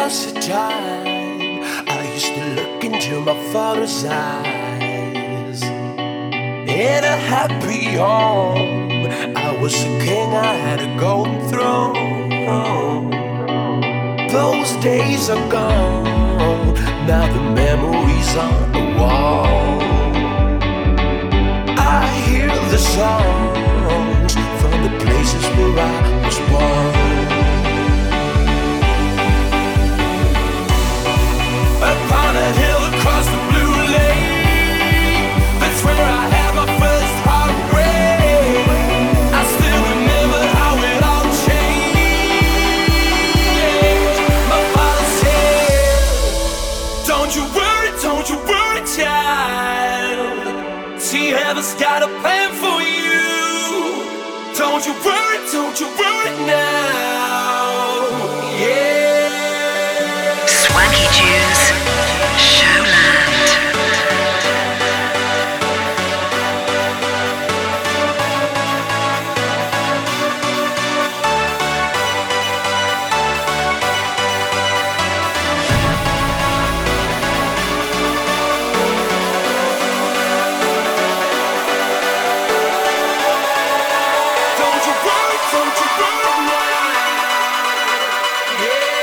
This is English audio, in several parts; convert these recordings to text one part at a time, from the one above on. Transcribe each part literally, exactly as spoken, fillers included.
was a time I used to look into my father's eyes. In a happy home, I was a king, I had a golden throne. Those days are gone, now the memories on the wall. I hear the songs from the places where I was born. Upon a hill across the blue lake, that's where I had my first heartbreak. I still remember how it all changed. My father said, don't you worry, don't you worry, child. See, heaven's got a plan for you. Don't you worry, don't you worry now. Yeah. Swanky Tunes, Showland. Don't you worry, don't you worry now. Yeah.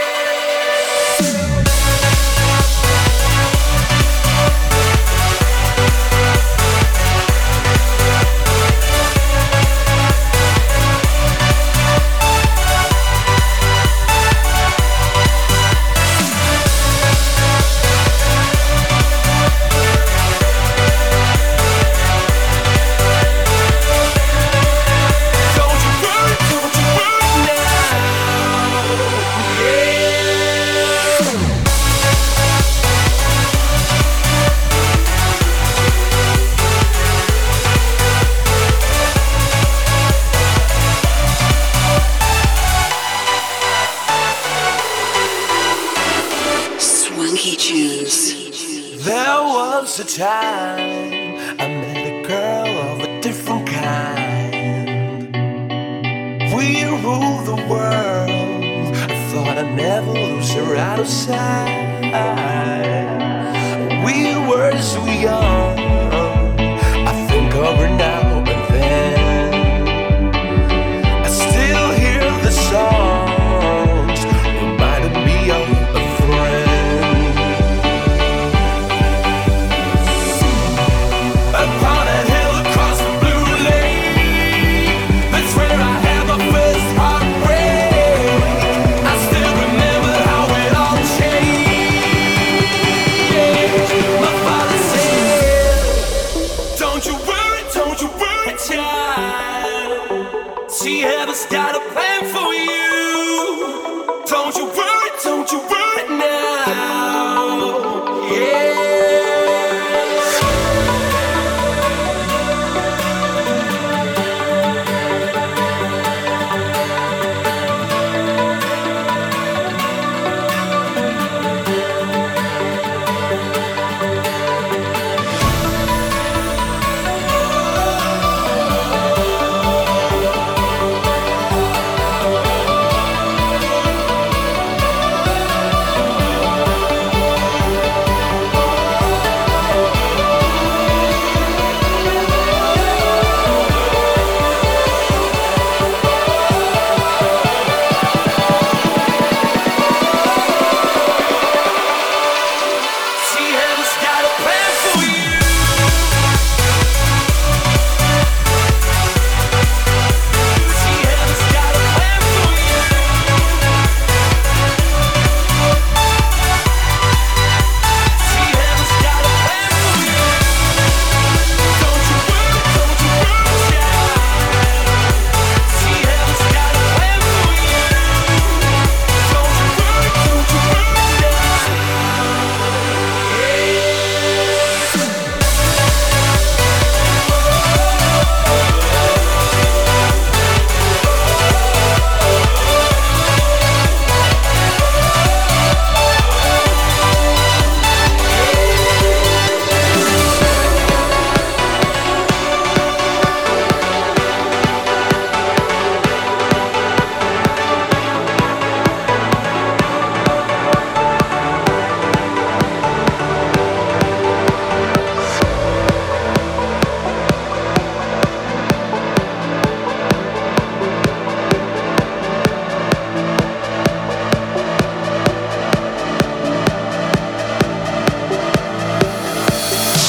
Don't you worry, don't you worry now. Yeah. Swanky Tunes. There was a time I met a girl of a different kind. We ruled the world. I thought I'd never lose her out of sight. We were so young. I think of her now and then. I still hear the songs reminding me of a friend. Upon a hill across the blue lake, that's where I had my first heartbreak. I still remember how it all changed. My father said, don't you worry, don't you worry, child. See, heaven's got a plan for you.